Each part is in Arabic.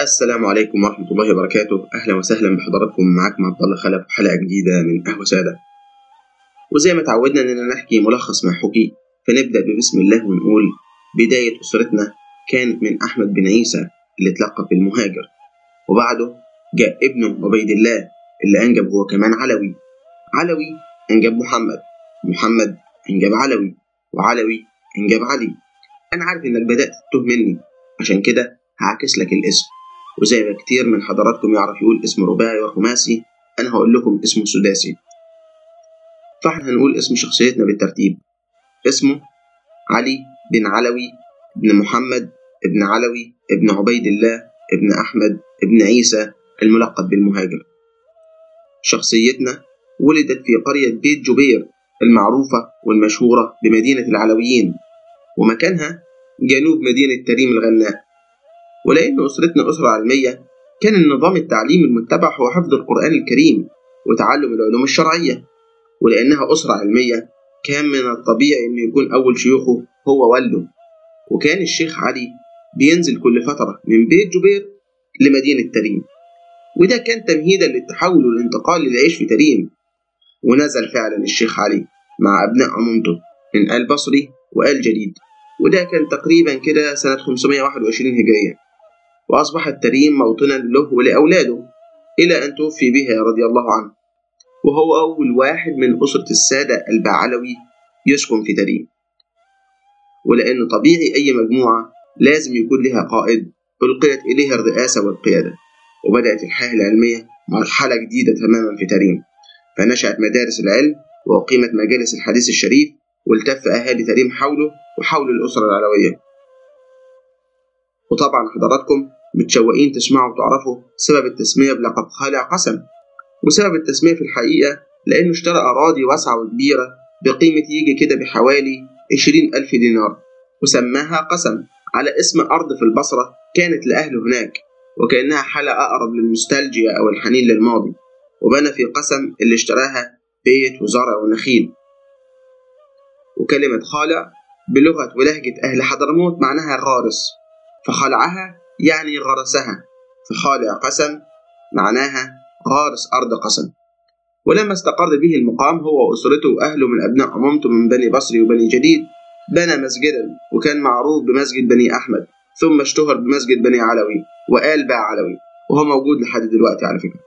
السلام عليكم ورحمة الله وبركاته. أهلا وسهلا بحضراتكم. معاكم عبد الله خلف وحلقة جديدة من قهوة سادة. وزي ما تعودنا إننا نحكي ملخص ما حكي، فنبدأ ببسم الله ونقول بداية أسرتنا كانت من أحمد بن عيسى اللي اتلقب بالمهاجر، وبعده جاء ابنه عبيد الله اللي أنجب هو كمان علوي أنجب محمد أنجب علوي أنجب علي. أنا عارف إنك بدأت تتوه مني، عشان كده هعكس لك الاسم، وزي ما كتير من حضراتكم يعرف يقول اسم رباعي وخماسي، أنا هقول لكم اسمه سداسي. فاحنا هنقول اسم شخصيتنا بالترتيب. اسمه علي بن علوي ابن محمد ابن علوي ابن عبيد الله ابن أحمد ابن عيسى الملقب بالمهاجر. شخصيتنا ولدت في قرية بيت جبير المعروفة والمشهورة بمدينة العلويين، ومكانها جنوب مدينة تريم الغناء. ولأن أسرتنا أسرة علمية، كان النظام التعليمي المتبع هو حفظ القرآن الكريم وتعلم العلوم الشرعية. ولأنها أسرة علمية، كان من الطبيعي أن يكون أول شيوخه هو والده، وكان الشيخ علي بينزل كل فترة من بيت جبير لمدينة تريم، وده كان تمهيدا للتحول والانتقال للعيش في تريم. ونزل فعلا الشيخ علي مع أبناء عمومته من آل بصري وآل جديد، وده كان تقريبا كده سنة 521 هجرية، وأصبحت تريم موطنا له ولأولاده إلى أن توفي بها رضي الله عنه، وهو أول واحد من أسرة السادة البعلوي يسكن في تريم. ولأن طبيعي أي مجموعة لازم يكون لها قائد ألقيت إليها الرئاسة والقيادة، وبدأت الحياة العلمية مرحلة جديدة تماما في تريم، فنشأت مدارس العلم وأقيمت مجالس الحديث الشريف، والتف أهالي تريم حوله وحول الأسرة العلوية. وطبعا حضراتكم متشوقين تسمعوا وتعرفوا سبب التسمية بلقب خالع قسم. وسبب التسمية في الحقيقة لأنه اشترى أراضي واسعة وكبيرة بقيمة يجي كده بحوالي 20,000 دينار، وسماها قسم على اسم أرض في البصرة كانت لأهله هناك، وكأنها حالة أقرب للنوستالجيا أو الحنين للماضي. وبنى في قسم اللي اشتراها بيت وزرع ونخيل. وكلمة خالع بلغة ولهجة أهل حضرموت معناها غارس، فخلعها يعني غرسها، فخالع قسم معناها غارس أرض قسم. ولما استقر به المقام هو وأسرته وأهله من أبناء عمومته من بني بصري وبني جديد، بنى مسجدا وكان معروف بمسجد بني أحمد، ثم اشتهر بمسجد بني علوي وآل بعلوي، وهو موجود لحد دلوقتي على فكرة.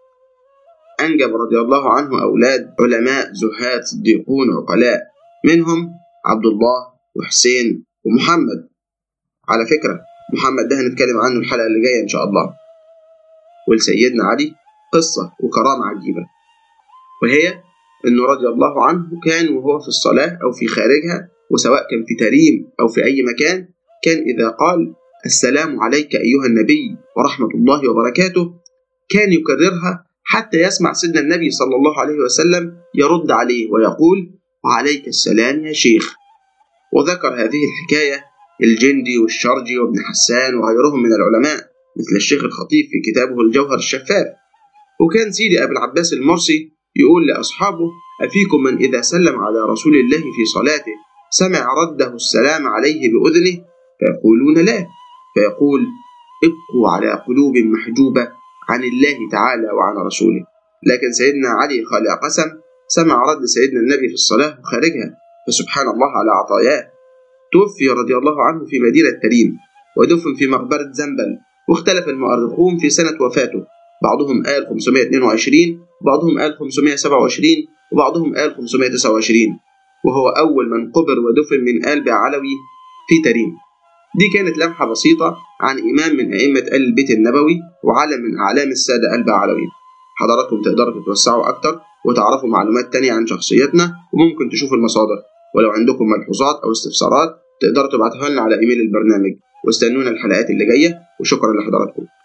أنجب رضي الله عنه أولاد علماء زهاد صديقون عقلاء، منهم عبد الله وحسين ومحمد. على فكرة محمد ده هنتكلم عنه الحلقة اللي جاية إن شاء الله. ولسيدنا علي قصة وكرامة عجيبة، وهي إنه رضي الله عنه كان وهو في الصلاة أو في خارجها، وسواء كان في تريم أو في أي مكان، كان إذا قال السلام عليك أيها النبي ورحمة الله وبركاته كان يكررها حتى يسمع سيدنا النبي صلى الله عليه وسلم يرد عليه ويقول وعليك السلام يا شيخ. وذكر هذه الحكاية الجندي والشرجي وابن حسان وغيرهم من العلماء مثل الشيخ الخطيب في كتابه الجوهر الشفاف. وكان سيدي أبي العباس المرسي يقول لأصحابه أفيكم من إذا سلم على رسول الله في صلاته سمع رده السلام عليه بأذنه؟ فيقولون لا، فيقول ابقوا على قلوب محجوبة عن الله تعالى وعن رسوله. لكن سيدنا علي خالع قسم سمع رد سيدنا النبي في الصلاة وخارجها، فسبحان الله على عطاياه. توفي رضي الله عنه في مدينة تريم، ودفن في مقبرة زنبل، واختلف المؤرخون في سنة وفاته، بعضهم قال 522 وبعضهم قال 527 وبعضهم قال 529، وهو أول من قبر ودفن من آل بعلوي في تريم. دي كانت لمحة بسيطة عن إمام من أئمة آل البيت النبوي وعلم من أعلام السادة آل بعلوي. حضراتكم تقدروا تتوسعوا أكتر وتعرفوا معلومات تانية عن شخصيتنا، وممكن تشوفوا المصادر. ولو عندكم ملحوظات أو استفسارات تقدروا تبعتوها لنا على إيميل البرنامج، واستنونا الحلقات اللي جاية، وشكرا لحضراتكم.